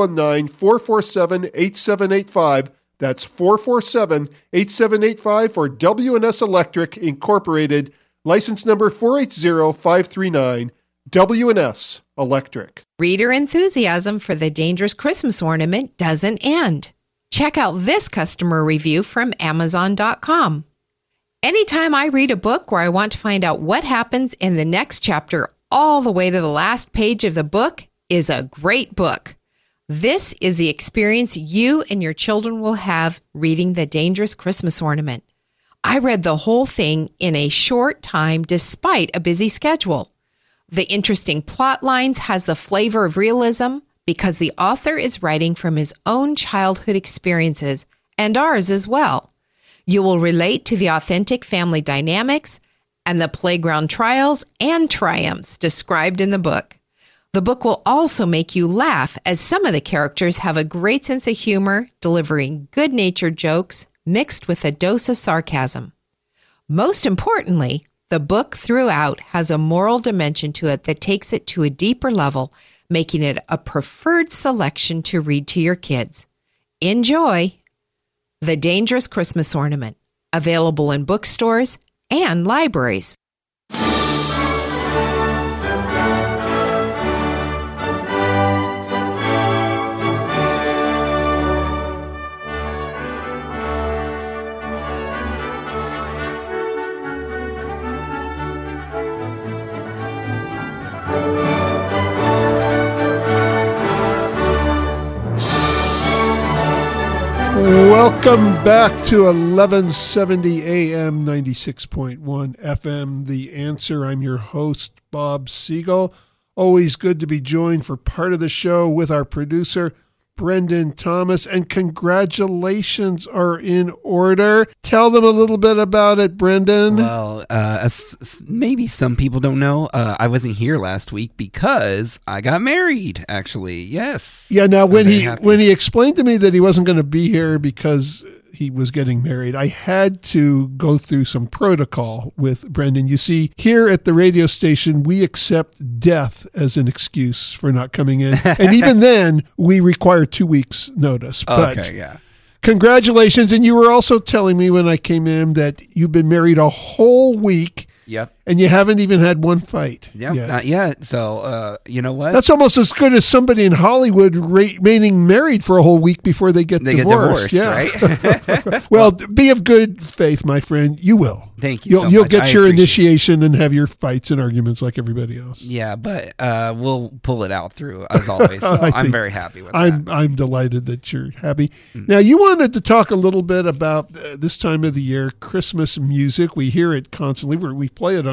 619-447-8785. That's 447-8785 for W&S Electric Incorporated. License number 480539. W&S Electric. Reader enthusiasm for the Dangerous Christmas Ornament doesn't end. Check out this customer review from Amazon.com. Anytime I read a book where I want to find out what happens in the next chapter all the way to the last page of the book is a great book. This is the experience you and your children will have reading The Dangerous Christmas Ornament. I read the whole thing in a short time despite a busy schedule. The interesting plot lines has the flavor of realism because the author is writing from his own childhood experiences and ours as well. You will relate to the authentic family dynamics and the playground trials and triumphs described in the book. The book will also make you laugh as some of the characters have a great sense of humor, delivering good-natured jokes mixed with a dose of sarcasm. Most importantly, the book throughout has a moral dimension to it that takes it to a deeper level, making it a preferred selection to read to your kids. Enjoy The Dangerous Christmas Ornament, available in bookstores and libraries. Welcome back to 1170 AM, 96.1 FM, The Answer. I'm your host, Bob Siegel. Always good to be joined for part of the show with our producer, Brendan Thomas, and congratulations are in order. Tell them a little bit about it, Brendan. Well, maybe some people don't know, I wasn't here last week because I got married, actually. Yes. Yeah, now when he explained to me that he wasn't going to be here because he was getting married, I had to go through some protocol with Brendan. You see, here at the radio station, we accept death as an excuse for not coming in. And even then, we require 2 weeks notice. But okay, yeah. Congratulations. And you were also telling me when I came in that you've been married a whole week. Yep. And you haven't even had one fight. Yep, not yet. So, you know what? That's almost as good as somebody in Hollywood remaining married for a whole week before they get divorced. Yeah. Right? Well, be of good faith, my friend. You will. Thank you. You'll get your initiation and have your fights and arguments like everybody else. Yeah, but we'll pull it out through, as always. So I'm very happy with that. I'm delighted that you're happy. Now, you wanted to talk a little bit about this time of the year, Christmas music. We hear it constantly. We play it on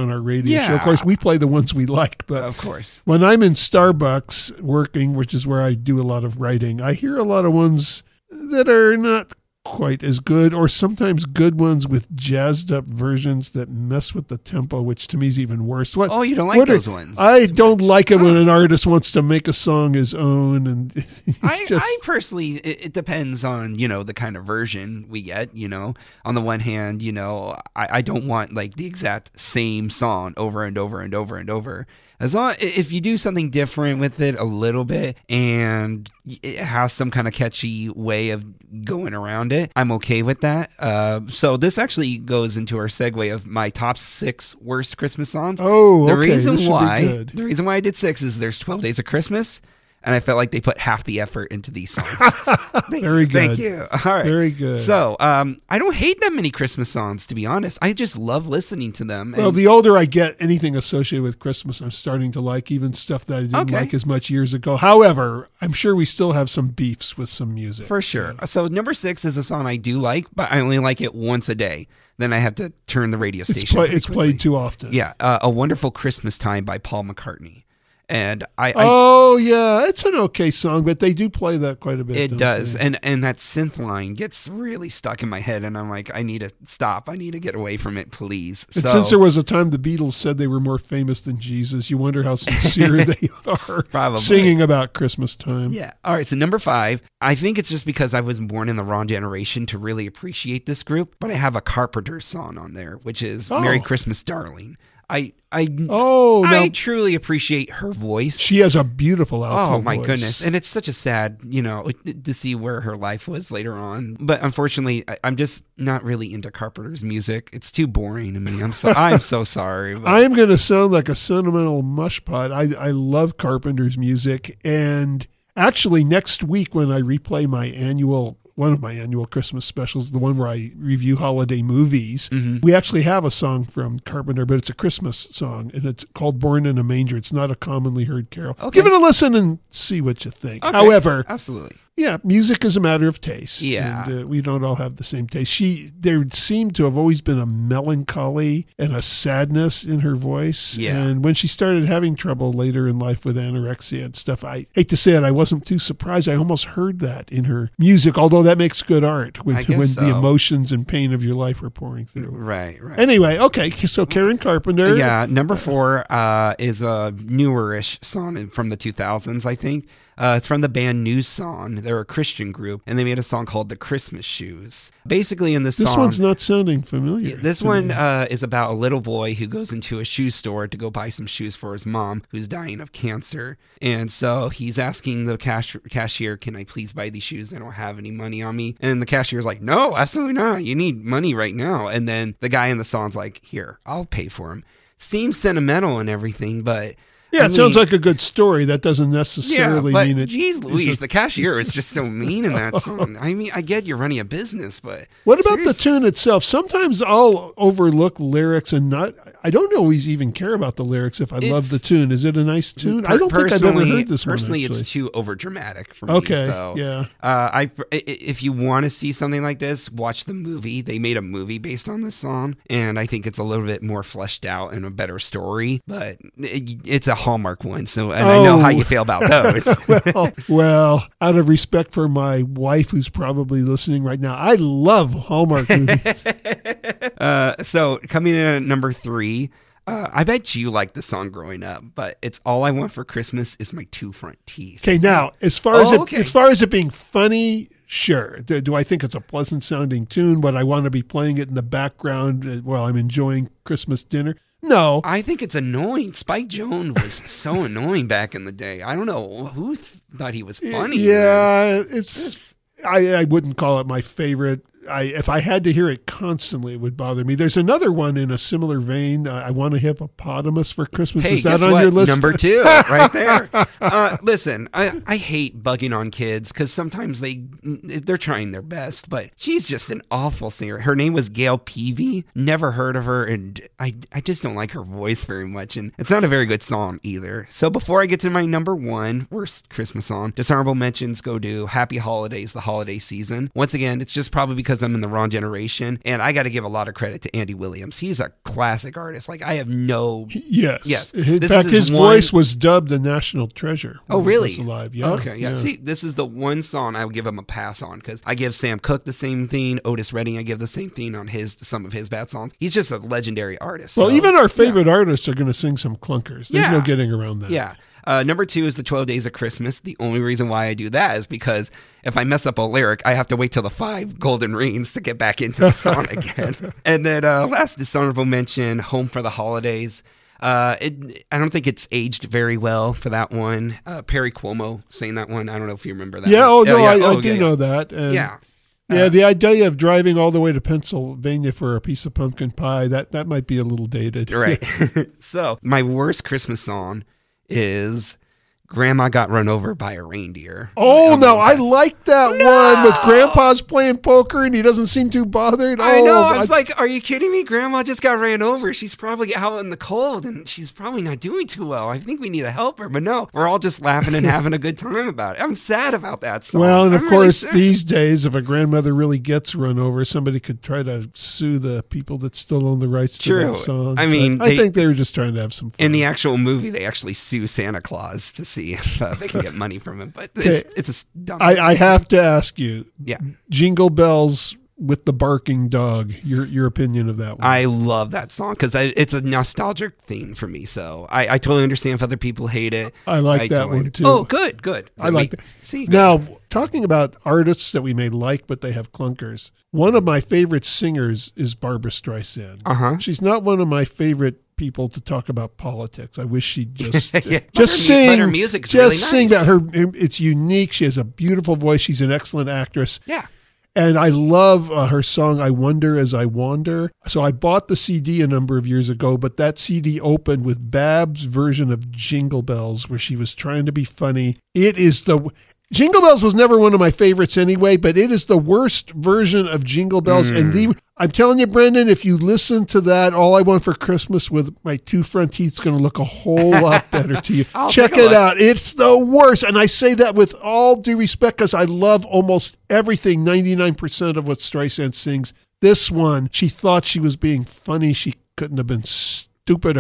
on our radio show. Of Yeah. course, we play the ones we like, but Of course. when I'm in Starbucks working, which is where I do a lot of writing, I hear a lot of ones that are not quite as good, or sometimes good ones with jazzed up versions that mess with the tempo, which to me is even worse. Oh, you don't like those ones? I don't like it when an artist wants to make a song his own, and it's I personally, it depends on, the kind of version we get, On the one hand, I don't want like the exact same song over and over and over and over. As long if you do something different with it a little bit and it has some kind of catchy way of going around it, I'm okay with that. So this actually goes into our segue of my top 6 worst Christmas songs. Oh, the okay. reason This should why be good. the reason why I did 6 is there's 12 Days of Christmas. And I felt like they put half the effort into these songs. Very good. Thank you. All right. Very good. So, I don't hate that many Christmas songs, to be honest. I just love listening to them. Well, the older I get, anything associated with Christmas, I'm starting to like, even stuff that I didn't Okay. like as much years ago. However, I'm sure we still have some beefs with some music. For sure. So number 6 is a song I do like, but I only like it once a day. Then I have to turn the radio station. It's played too often. Yeah. A Wonderful Christmas Time by Paul McCartney. And I yeah, it's an okay song, but they do play that quite a bit. it don't does. they? And that synth line gets really stuck in my head. And I'm like, I need to stop. I need to get away from it, please. And since there was a time the Beatles said they were more famous than Jesus, you wonder how sincere they are Probably. singing about Christmas time. Yeah. All right. So number 5, I think it's just because I was born in the wrong generation to really appreciate this group, but I have a Carpenter song on there, which is Merry Christmas, Darling. I truly appreciate her voice. She has a beautiful alto Oh my voice. goodness. And it's such a sad, to see where her life was later on. But unfortunately, I'm just not really into Carpenter's music. It's too boring to me. I'm so sorry. But I am going to sound like a sentimental mushpot. I love Carpenter's music, and actually next week when I replay one of my annual Christmas specials, the one where I review holiday movies, we actually have a song from Carpenter, but it's a Christmas song, and it's called Born in a Manger. It's not a commonly heard carol. Okay. Give it a listen and see what you think. Okay. However, absolutely. yeah, music is a matter of taste. Yeah. And we don't all have the same taste. There seemed to have always been a melancholy and a sadness in her voice. Yeah. And when she started having trouble later in life with anorexia and stuff, I hate to say it, I wasn't too surprised. I almost heard that in her music, although that makes good art when I guess so. the emotions and pain of your life are pouring through. Right. Anyway, okay, so Karen Carpenter. Yeah, number 4 is a newer-ish song from the 2000s, I think. It's from the band New Song. They're a Christian group, and they made a song called The Christmas Shoes. Basically, in this This song... one's not sounding familiar. This to one me. is about a little boy who goes into a shoe store to go buy some shoes for his mom, who's dying of cancer. And so he's asking the cashier, can I please buy these shoes? I don't have any money on me. And the cashier's like, no, absolutely not. You need money right now. And then the guy in the song's like, here, I'll pay for them. Seems sentimental and everything, but... Yeah, it sounds like a good story. That doesn't necessarily but mean it. Geez Louise, the cashier is just so mean in that song. I mean, I get you're running a business, but... What about the tune itself? Sometimes I'll overlook lyrics and I don't always even care about the lyrics if I love the tune. Is it a nice tune? I don't think I've ever heard this one. Personally, actually. it's too overdramatic for me. Okay, So, yeah. If you want to see something like this, watch the movie. They made a movie based on this song, and I think it's a little bit more fleshed out and a better story, but it's a Hallmark one, so I know how you feel about those. well, out of respect for my wife who's probably listening right now, I love Hallmark movies. So coming in at number 3, I bet you liked the song growing up, but it's All I Want for Christmas Is My Two Front Teeth. Okay, now as far as it being funny, sure. Do I think it's a pleasant sounding tune? Would I want to be playing it in the background while I'm enjoying Christmas dinner? No. I think it's annoying. Spike Jonze was so annoying back in the day. I don't know who thought he was funny. Yeah, I wouldn't call it my favorite. If I had to hear it constantly, it would bother me. There's another one in a similar vein. I Want a Hippopotamus for Christmas. Hey, is that guess on what? your list? Number 2, right there. Listen, I hate bugging on kids because sometimes they're trying their best, but she's just an awful singer. Her name was Gail Peavy. Never heard of her, and I just don't like her voice very much, and it's not a very good song either. So before I get to my number 1 worst Christmas song, dishonorable mentions go to Happy Holidays, the holiday season. Once again, it's just probably because because I'm in the wrong generation. And I got to give a lot of credit to Andy Williams. He's a classic artist. Like, I have no... Yes. In fact, his voice was dubbed a national treasure. Oh, really? He was alive. Yeah. Okay, yeah. See, this is the one song I would give him a pass on, because I give Sam Cooke the same thing. Otis Redding, I give the same thing on some of his bad songs. He's just a legendary artist. Well, even our favorite artists are going to sing some clunkers. There's no getting around that. Yeah. Number 2 is the 12 Days of Christmas. The only reason why I do that is because if I mess up a lyric, I have to wait till the 5 golden rings to get back into the song again. And then last dishonorable mention, Home for the Holidays. I don't think it's aged very well for that one. Perry Como sang that one. I don't know if you remember that. Yeah, one. I do know that. And yeah. The idea of driving all the way to Pennsylvania for a piece of pumpkin pie, that might be a little dated. Right. So, my worst Christmas song is Grandma Got Run Over by a Reindeer. Oh, no, I like that one with Grandpa's playing poker and he doesn't seem too bothered. I know. I was like, are you kidding me? Grandma just got ran over. She's probably out in the cold and she's probably not doing too well. I think we need to help her. But no, we're all just laughing and having a good time about it. I'm sad about that song. Well, and of course, these days, if a grandmother really gets run over, somebody could try to sue the people that still own the rights to that song. I mean, I think they were just trying to have some fun. In the actual movie, they actually sue Santa Claus to see if they can get money from him. But it's a dumb I have to ask you. Yeah. Jingle Bells with the barking dog. Your opinion of that one? I love that song because it's a nostalgic theme for me. So I totally understand if other people hate it. I like that one too. Oh, good. I like that. See, now talking about artists that we may like, but they have clunkers. One of my favorite singers is Barbra Streisand. Uh-huh. She's not one of my favorite people to talk about politics. I wish she'd just sing. But her music's just really sing nice. about her. It's unique. She has a beautiful voice. She's an excellent actress. Yeah. And I love her song, I Wonder As I Wander. So I bought the CD a number of years ago, but that CD opened with Bab's version of Jingle Bells, where she was trying to be funny. Jingle Bells was never one of my favorites anyway, but it is the worst version of Jingle Bells. And I'm telling you, Brendan, if you listen to that, All I Want for Christmas with my 2 front teeth is going to look a whole lot better to you. Check it out. It's the worst. And I say that with all due respect because I love almost everything, 99% of what Streisand sings. This one, she thought she was being funny. She couldn't have been stupider.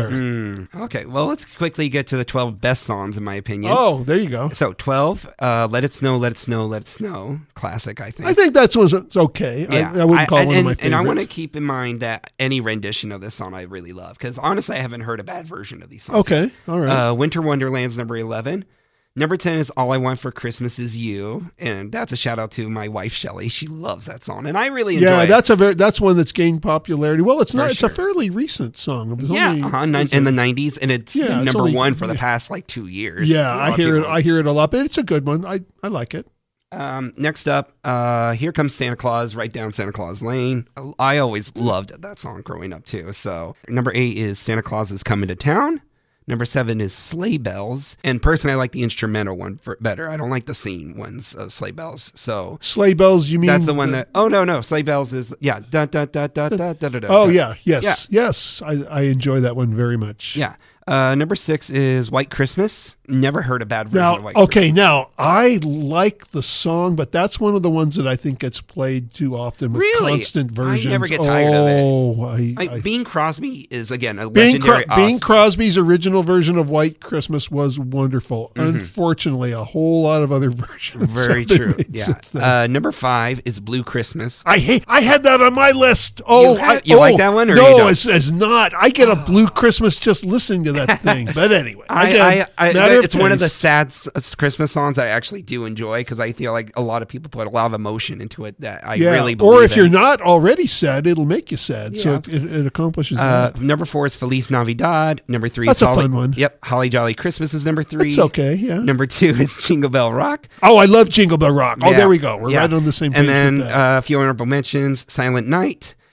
Okay, well, let's quickly get to the 12 best songs, in my opinion. Oh, there you go. So, 12, Let It Snow, Let It Snow, Let It Snow. Classic, I think. I think that's it's okay. Yeah. I wouldn't call it one of my favorites. And I want to keep in mind that any rendition of this song I really love, because honestly, I haven't heard a bad version of these songs. Okay, all right. Winter Wonderland's number 11. Number 10 is All I Want for Christmas Is You, and that's a shout out to my wife Shelly. She loves that song, and I really enjoy it. Yeah, that's one that's gained popularity. Well, it's not. It's a fairly recent song. It was in the 90s, and it's number 1 for the past 2 years. Yeah, I hear it a lot, but it's a good one. I like it. Next up, Here Comes Santa Claus, Right Down Santa Claus Lane. I always loved that song growing up too. So number 8 is Santa Claus Is Coming to Town. Number 7 is Sleigh Bells. And personally, I like the instrumental one better. I don't like the singing ones of Sleigh Bells. So Sleigh Bells, you mean? That's the one that... Oh, no. Sleigh Bells is... Yeah. Da, da, da, da, da, da, da, da, oh, yeah. Yes. Yeah. Yes. I enjoy that one very much. Yeah. Number 6 is White Christmas. Never heard a bad version of White Christmas. Okay, now, I like the song, but that's one of the ones that I think gets played too often with constant versions. I never get tired of it. Bing Crosby is, again, a legendary Bing Crosby's original version of White Christmas was wonderful. Mm-hmm. Unfortunately, a whole lot of other versions. Very true. Yeah. Number 5 is Blue Christmas. I had that on my list. Oh, you like that one? Or no, it's not. I get a Blue Christmas just listening to that thing. But anyway, it's one of the sad Christmas songs I actually do enjoy because I feel like a lot of people put a lot of emotion into it that I really believe Or if you're not already sad, it'll make you sad. Yeah. So it accomplishes that. Number 4 is Feliz Navidad. Number 3 is Holly. Fun one. Yep. Holly Jolly Christmas is number 3. That's okay, yeah. Number 2 is Jingle Bell Rock. Oh, I love Jingle Bell Rock. Oh, there we go. We're right on the same page. And then with that. a few honorable mentions: Silent Night,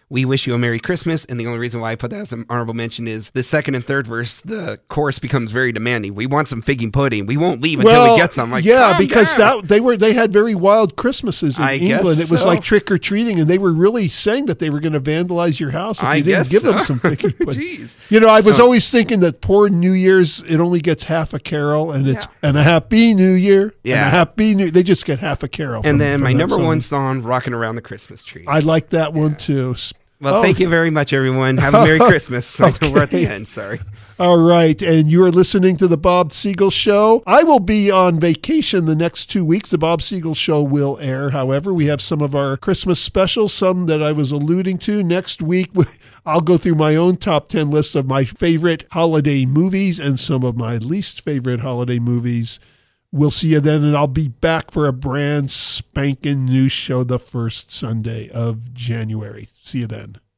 We wish you a Merry Christmas. And the only reason why I put that as an honorable mention is the second and third verse, the chorus becomes very demanding. We want some figgy pudding. We won't leave until we get some. Like, yeah, because they had very wild Christmases in England. It was like trick or treating, and they were really saying that they were going to vandalize your house if you didn't give them some figgy pudding. Jeez. You know, I was always thinking that poor New Year's, it only gets half a carol, and it's and a Happy New Year. Yeah, and a Happy New. They just get half a carol. And then my number one song, "Rocking Around the Christmas Tree." I like that one too. Well, thank you very much, everyone. Have a Merry Christmas. I know we're at the end. Sorry. All right. And you are listening to The Bob Siegel Show. I will be on vacation the next 2 weeks. The Bob Siegel Show will air. However, we have some of our Christmas specials, some that I was alluding to. Next week, I'll go through my own top 10 list of my favorite holiday movies and some of my least favorite holiday movies. We'll see you then, and I'll be back for a brand spanking new show the first Sunday of January. See you then.